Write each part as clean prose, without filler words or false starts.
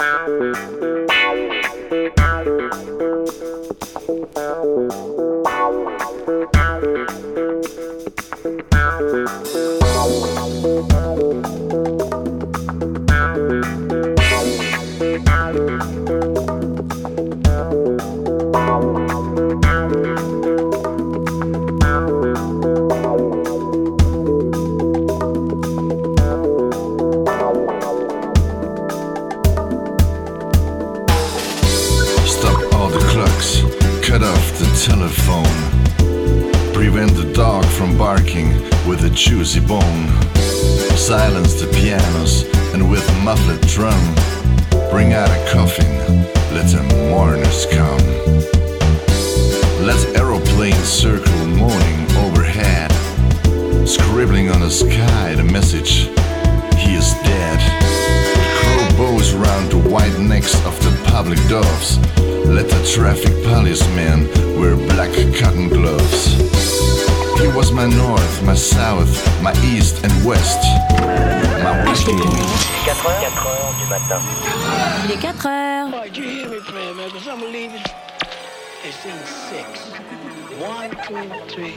Juicy bone, silence the pianos, and with a muffled drum, bring out a coffin, let the mourners come. Let aeroplanes circle moaning overhead, scribbling on the sky the message, he is dead. The crow bows round the white necks of the public doves, let the traffic policemen wear black cotton gloves. He was my north, my south, my east and west. My whiskey. 4 heures du matin. Il est 4 heures. Oh, did you hear me, Pam? Because I'm leaving. It's in 6. 1, 2, 3.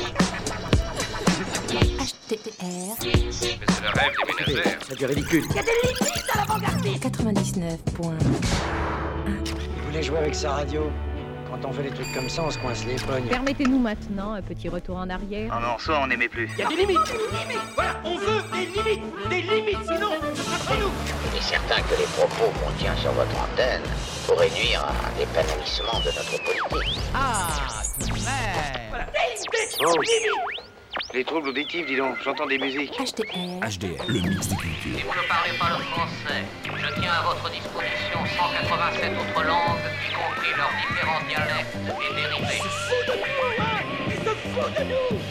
HTR. Mais c'est le rêve des ménagères. C'est du ridicule. Il y a des limites à l'avant-gardiste. 99.1. Il voulait jouer avec sa radio. Quand on fait des trucs comme ça, on se coince les pognes. Permettez-nous maintenant un petit retour en arrière. Un morceau, on n'aimait plus. Il y a des limites. Voilà, on veut des limites. Des limites, sinon, entre nous. Il est certain que les propos qu'on tient sur votre antenne pourraient nuire à un épanouissement de notre politique. Voilà, des limites. Les troubles auditifs, dis donc, j'entends des musiques. HTR. HDR, le mix des cultures. Si vous ne parlez pas le français, je tiens à votre disposition 187 autres langues, y compris leurs différents dialectes et dérivés. Ils se foutent de nous.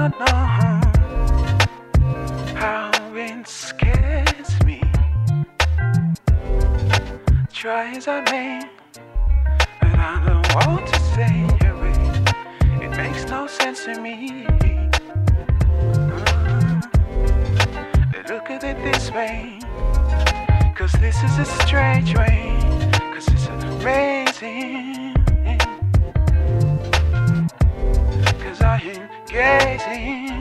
not know how it scares me. Try as I may, but I don't want to stay away. It makes no sense to me. Look at it this way, 'cause this is a strange way, 'cause it's amazing, 'cause I am gazing,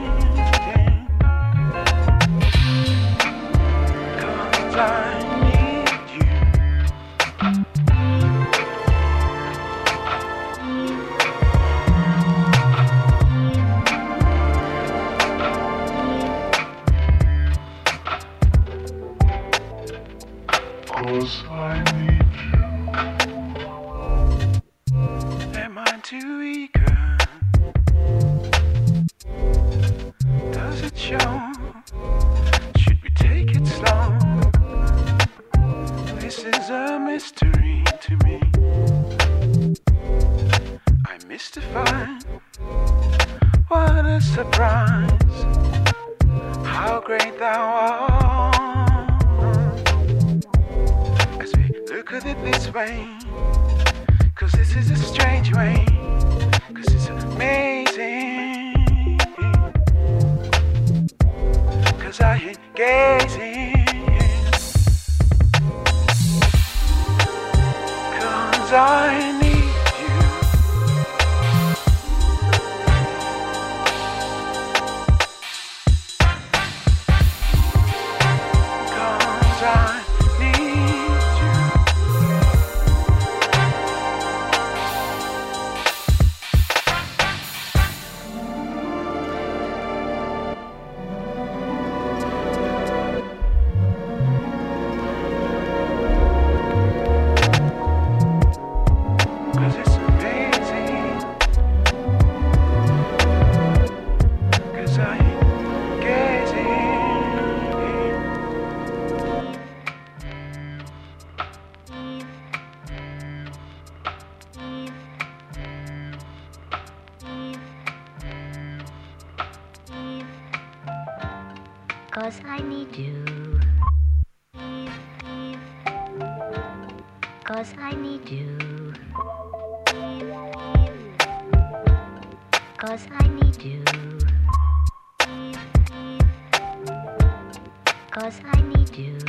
'cause I need you. 'Cause I need you. Am I too eager? Does it show? Should we take it slow? This is a mystery to me. I'm mystified. What a surprise. How great thou art. Look at it this way, 'cause this is a strange way, 'cause it's amazing, 'cause I am gazing, 'cause I need you. 'Cause I Cause I need you. Cause I need you. Cause I need you. Cause I need you.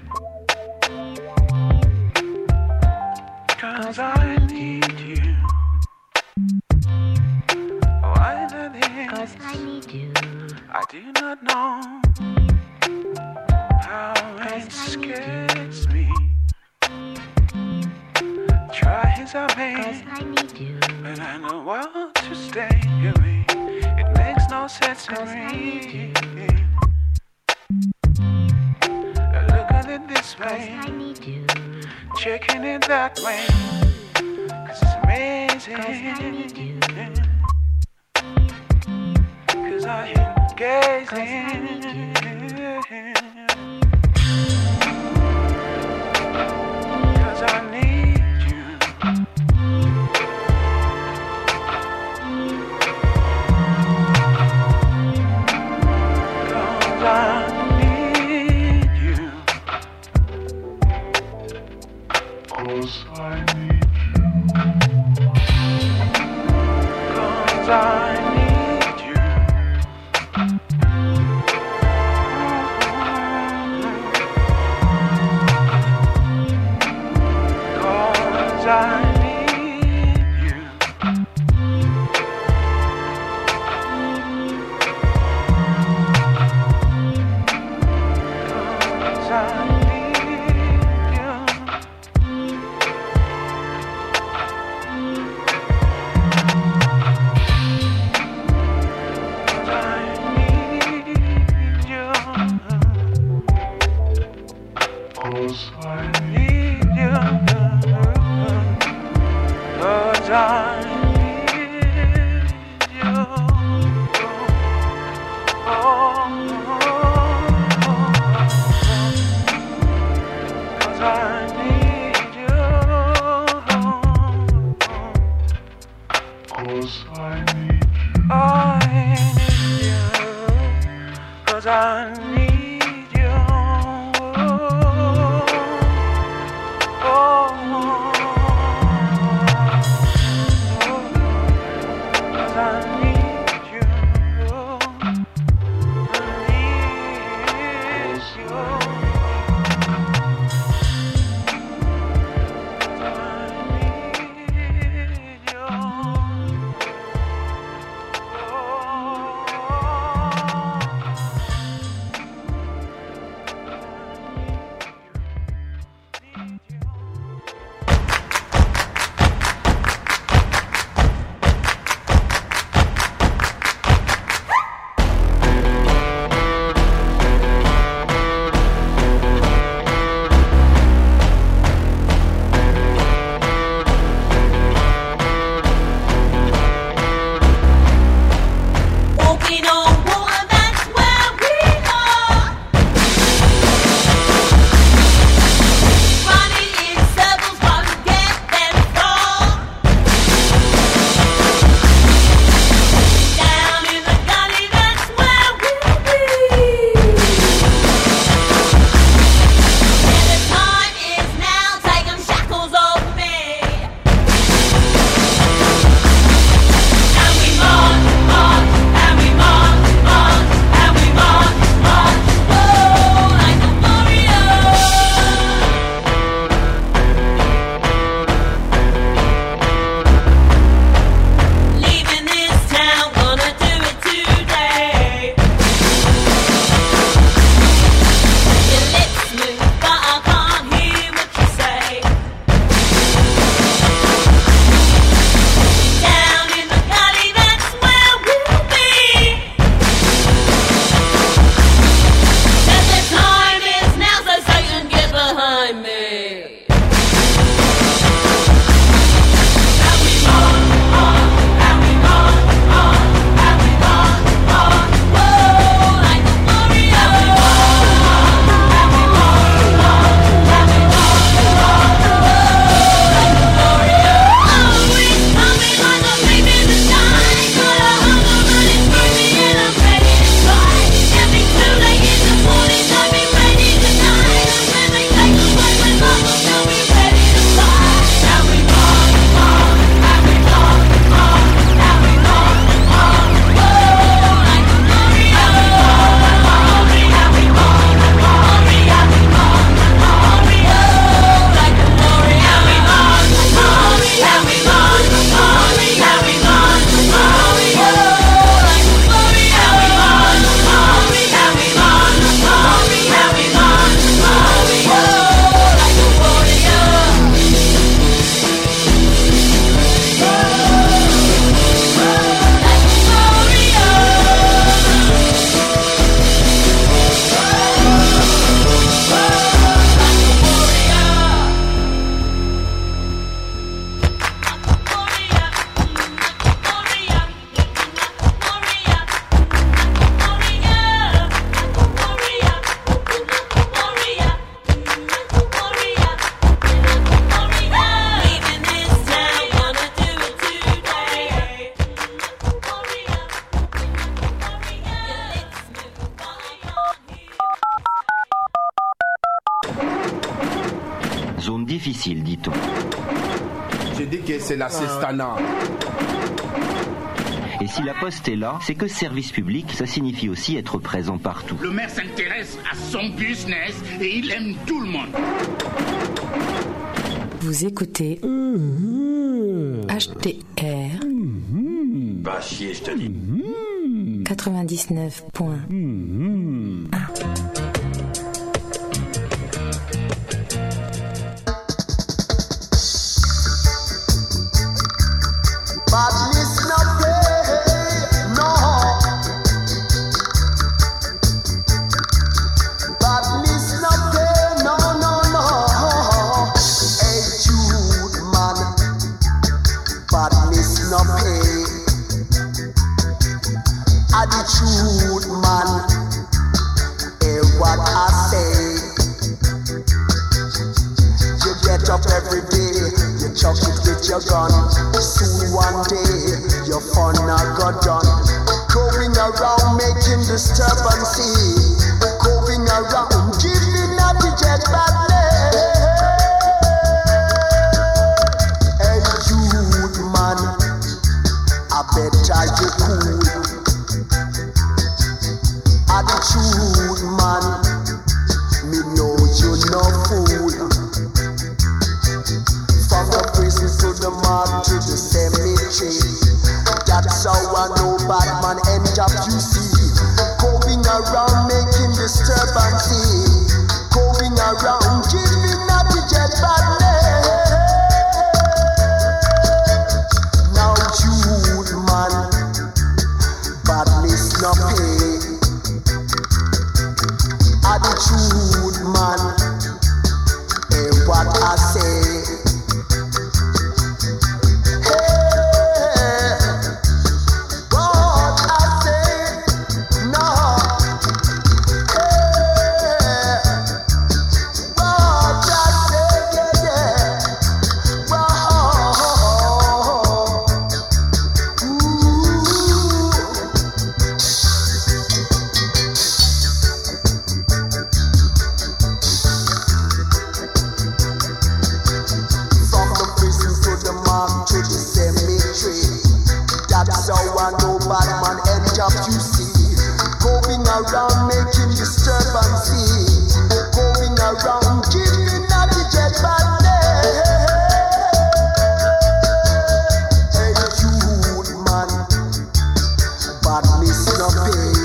Cause I need you. Why not this? Cause I need you. I do not know how it scares me. Try as I may, cause I need you. But I don't want to stay away. It makes no sense to me. Look at it this way, I need you. checking it that way, 'cause it's amazing. 'Cause I need you. 'Cause I am gazing. 'Cause I need you. 'Cause I need you. 'Cause I need you. 'Cause I need you. I need you. Oh, 'cause I need you. I need you. Zone difficile, dit-on. J'ai dit que c'est la Cestana. Et si la poste est là, c'est que service public, ça signifie aussi être présent partout. Le maire s'intéresse à son business et il aime tout le monde. Vous écoutez HTR. Va chier, je te dis. 99.1. Badness no play, no. Badness no play, no, no, no. Hey Jude man, badness no play. Attitude man, hear what I say. You get up every day, you chuck it with your gun. Soon one day, your fun not got done. Going around making the disturbancy, going around, giving up the jet badness. Hey, youth man, I better you cool. Attitude man, me know you no fool. From the prison to the mob to the cemetery, that's how I know bad man end up, you see. Going around making disturbance, going around giving up the jet badness. Now youth man, badness no pay. Attitude man, and what I say. Around making disturbance, going around giving up the jet badness. Hey, youth man, badness no pay.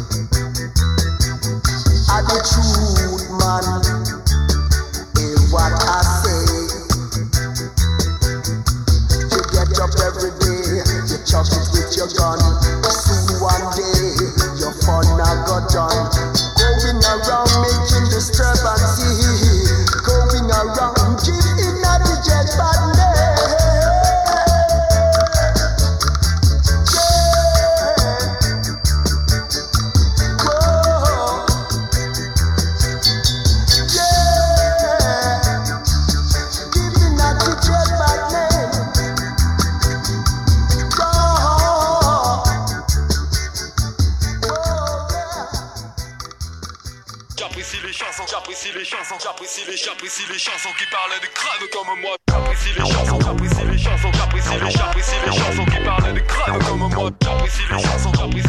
Attitude man, hey, what I say. You get up every day, you chop it with your gun. Soon one day your fun now got done. Going around making disturbance, going around giving out the jet badness. Yeah. Whoa. Yeah. Giving out the jet badness. J'apprécie les chansons qui parlent de crânes comme moi. J'apprécie les chansons qui parlent de crânes comme moi. J'apprécie les chansons qui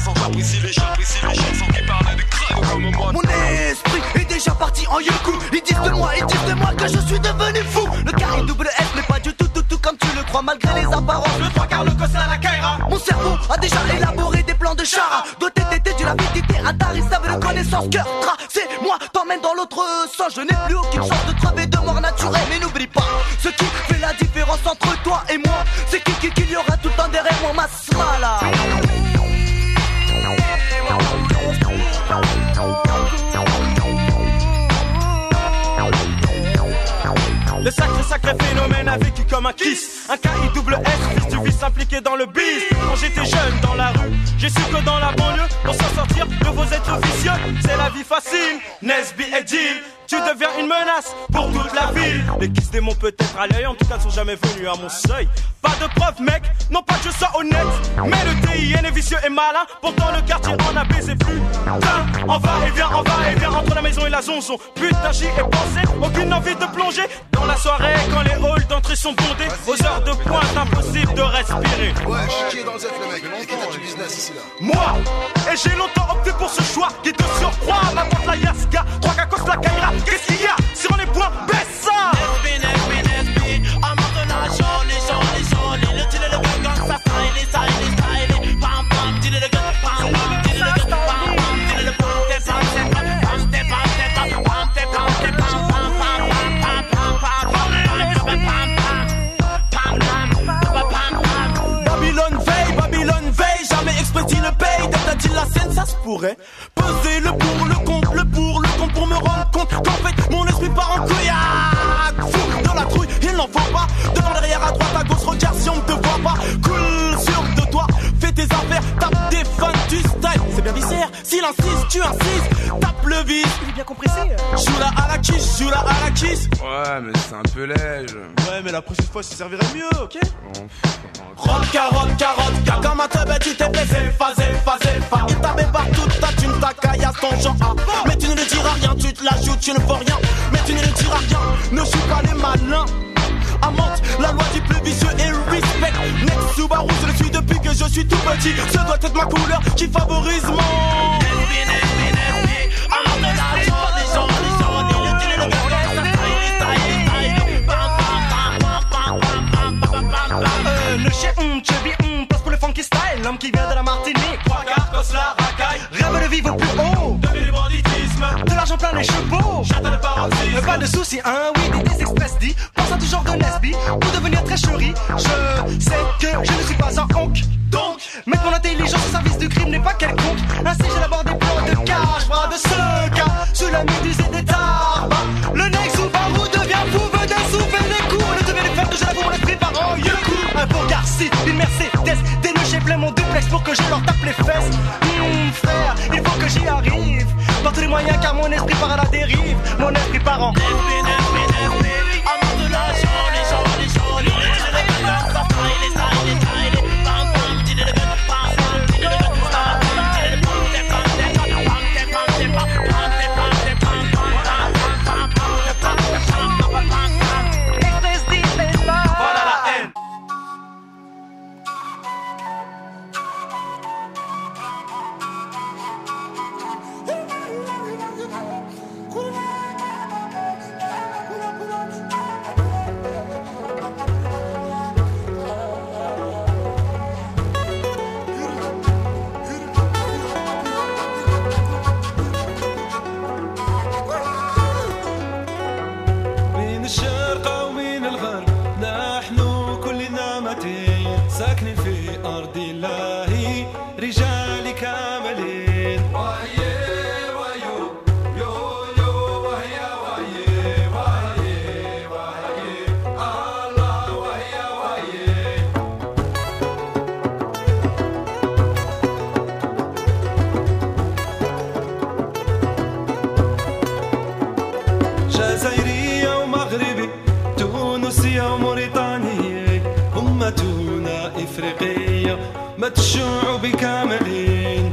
parlent de crânes comme moi. Mon esprit est déjà parti en yoku. Ils disent de moi que je suis devenu fou. Le carré double S n'est pas du tout comme tu le crois, malgré les apparences. Le 3 quarts, le cos à la Kaira. Mon cerveau a déjà élaboré des plans de chara. Doté de la vitalité intarissable de connaissances. Cœur tracé, moi t'emmène dans l'autre sens. Je n'ai plus aucune chance de crever de mort naturelle. Mais n'oublie pas, ce qui fait la différence entre toi et moi, c'est qu'il y aura tout le temps derrière moi ma smala. Le sacré phénomène a vécu comme un kiss. Un K-I-double-S, fils du vice impliqué dans le biz. Quand j'étais jeune dans la rue, j'ai su que dans la banlieue, pour s'en sortir de vos êtres vicieux, c'est la vie facile. Nesby et Jill, tu deviens une menace pour toute la ville. Les kiss démons peut-être à l'œil, en tout cas ne sont jamais venus à mon seuil. Pas de preuve mec, non pas que je sois honnête, mais le TIN est vicieux et malin. Pourtant le quartier en a baisé plus. On va et vient entre la maison et la zonzon. Putain j'y ai pensé, aucune envie de plonger dans la soirée quand les halls d'entrée sont bondés. Aux heures de pointe impossible de respirer. Ouais, qui est dans le zef le mec, qui est du business ici là. Moi, et j'ai longtemps opté pour ce choix qui te surprend. Ma tante la Yaska, 3 cacos la Kaira. Qu'est-ce qu'il y a sur les points? Baisse ça. Nesby, en maintenant joli, le deal le gun, ça style, pam pam, deal le gun, pam pam, deal le gun, pam pam, deal le pam, Babylone veille, jamais expédie le paye. T'as-t-il la scène, ça se pourrait. Peser le pour, le contre pour me rendre compte qu'en fait mon esprit part en couillac. Fou dans la trouille, il n'en faut pas. Devant, derrière, à droite, à gauche, regarde si on ne te voit pas. Cool sûr de toi, fais tes affaires, tape des fans du style. C'est bien viscère, s'il insiste, tu insistes. Tape le vide, il est bien compressé. Joue-la à la kiss. Ouais, mais c'est un peu léger. Ouais, mais la prochaine fois, ça servirait mieux, ok? Rock, carotte, comme un teubé, tu t'es fait, fa. Il t'avait partout l'argent. Ah, mais tu ne le diras rien, tu te l'ajoutes, tu ne vois rien. Mais tu ne le diras rien, ne suis pas les malins. Amante, la loi du plus vicieux et respect. Next Subaru, je le suis depuis que je suis tout petit. Ce doit être ma couleur qui favorise mon amante de l'argent, les gens, le deal et le gars, ça le chien, chubby, place pour le funky style. L'homme qui vient de la Martinique, trois quarts, cause la racaille. Rêve de vivre au plus haut, de le banditisme, de l'argent plein les chevaux. Château de paroxysme, pas de soucis, hein, oui, des express dit. Pense à tout genre de Nesby, pour devenir très chéri. Je sais que je ne suis pas un honk. Donc, mettre mon intelligence au service du crime n'est pas quelconque. Ainsi j'élabore des plans de cash, bras de ce cas, sous la méduse et des tarbes. Le next Subaru devient fou, veut des souffles et des coups. Le devient des frères de Jalabou, mon esprit par en Yoku. Un beau Garci, une Mercedes, des nœuds j'ai plein mon duplex pour que je leur tape les fesses. Frère, il faut que j'y arrive. Par tous les moyens car mon esprit part à la dérive. Mon esprit part en amour de l'argent, les gens, les ساكنين في أرض الله رجال كاملين وهي ويو يو يو وهي وهي وهي وهي الله وهي وهي جزائرية ومغربي تونسية وموريتانية أمتنا إفريقية مت الشعوب كاملين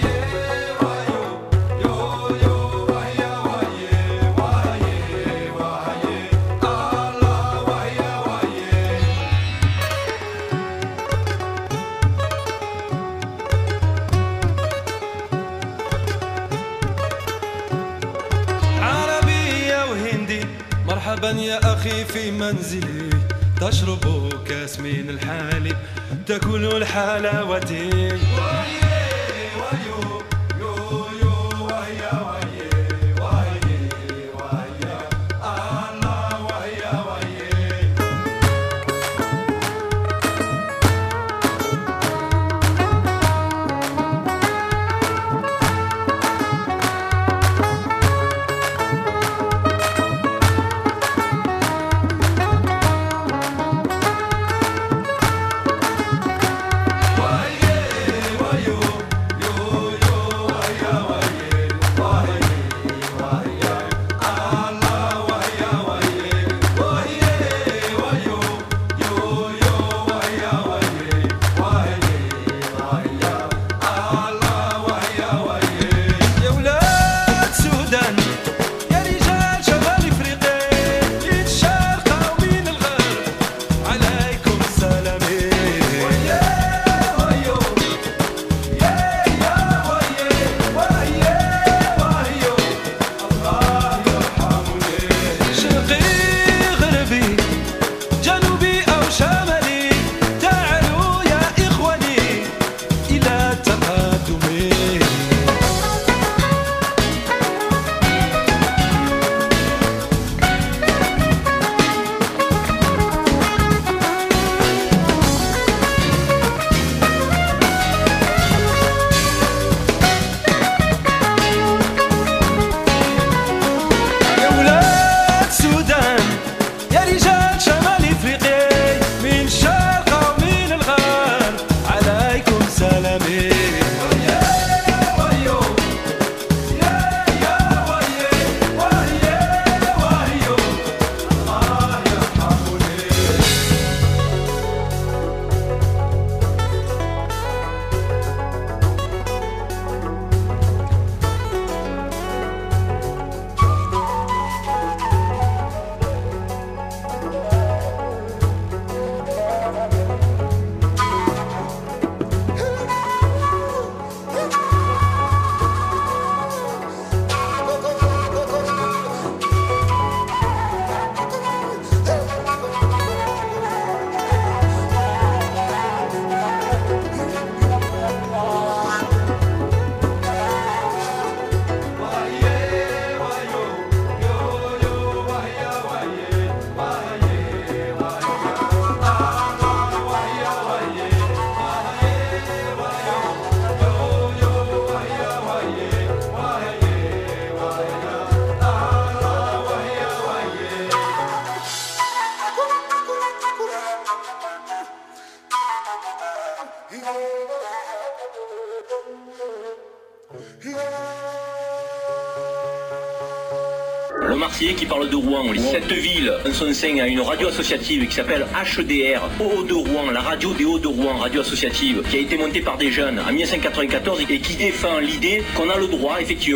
عربية وهندي مرحبا يا أخي في منزلي تشرب كاس من الحليب تاكل الحلاوتين Le Marseillais qui parle de Rouen. Cette ville, en son sein, a une radio associative qui s'appelle HDR, Hauts de Rouen, la radio des Hauts de Rouen, radio associative, qui a été montée par des jeunes en 1994 et qui défend l'idée qu'on a le droit, effectivement,